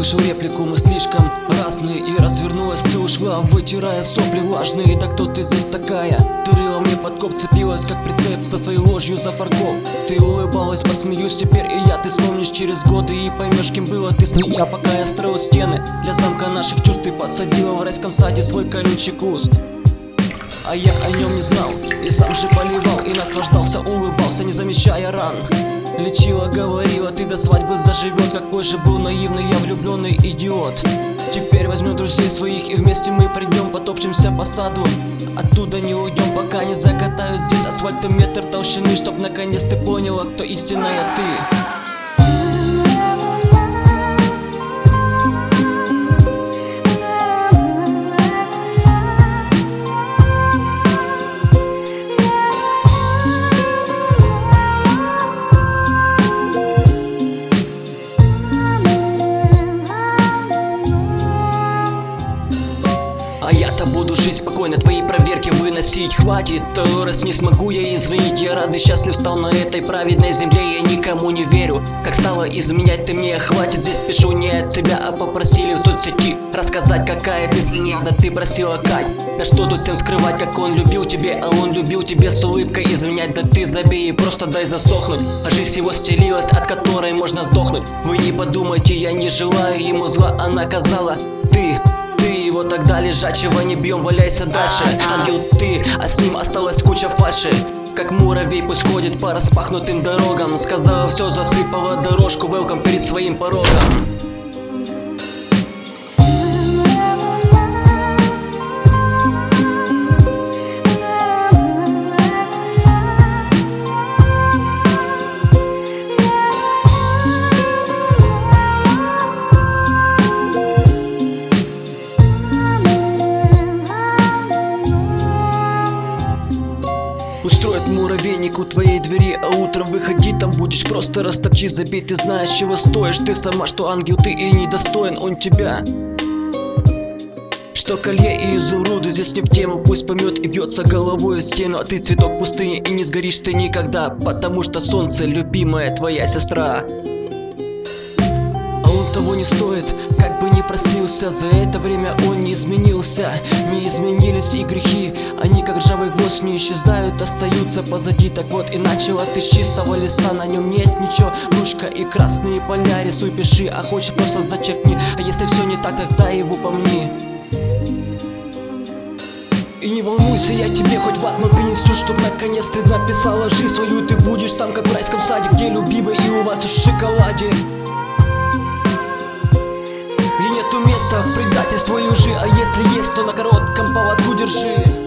услышал реплику, мы слишком разные. И развернулась, ты ушла, вытирая сопли влажные. Да кто ты здесь такая? Ты рыла мне подкоп, цепилась как прицеп со своей ложью за фаркоп. Ты улыбалась, посмеюсь теперь и я. Ты вспомнишь через годы и поймешь, кем была ты змея. Пока я строил стены для замка наших чувств, ты посадила в райском саде свой колючий куст. А я о нем не знал, и сам же поливал, и наслаждался, улыбался, не замечая ран. Лечила, говорила, ты до свадьбы заживет. Какой же был наивный я, влюбленный идиот. Теперь возьмем друзей своих, и вместе мы придем, потопчемся по саду. Оттуда не уйдем, пока не закатаю здесь асфальтом метр толщины, чтоб наконец ты поняла, кто истинная ты. А я-то буду жить спокойно, твои проверки выносить. Хватит, раз не смогу я извинить. Я рад и счастлив стал на этой праведной земле. Я никому не верю, как стало изменять ты мне. Хватит, здесь пишу не от себя, а попросили в соцсети рассказать, какая ты свинья. Да ты просила Кать, да что тут всем скрывать, как он любил тебе, а он любил тебе с улыбкой изменять. Да ты забей и просто дай засохнуть, а жизнь его стелилась, от которой можно сдохнуть. Вы не подумайте, я не желаю ему зла, она казала. Ты его тогда лежачего не бьем, валяйся дальше. Ангел ты, а с ним осталась куча фальши. Как муравей пусть ходит по распахнутым дорогам. Сказала все, засыпала дорожку, велком перед своим порогом. Устроит муравейник у твоей двери, а утром выходи, там будешь просто растопчи, забей. Ты знаешь, чего стоишь, ты сама, что ангел ты и недостоин он тебя. Что колье и изумруды здесь не в тему, пусть поймет и бьется головой в стену. А ты цветок пустыни и не сгоришь ты никогда, потому что солнце любимая твоя сестра. А он того не стоит, как бы не просился. За это время он не изменился. Не изменились и грехи, они как ржавый гвоздь не исчезают, остаются позади. Так вот и начала ты с чистого листа, на нем нет ничего. Ручка и красные поля, рисуй, пиши, а хочешь просто зачеркни. А если все не так, тогда его помни. И не волнуйся, я тебе хоть ватман принесу, чтоб наконец ты написала жизнь свою. Ты будешь там, как в райском саде, где любимый и у вас в шоколаде. Где нету места в предательству и лжи, а если есть, то на коротком поводку держи.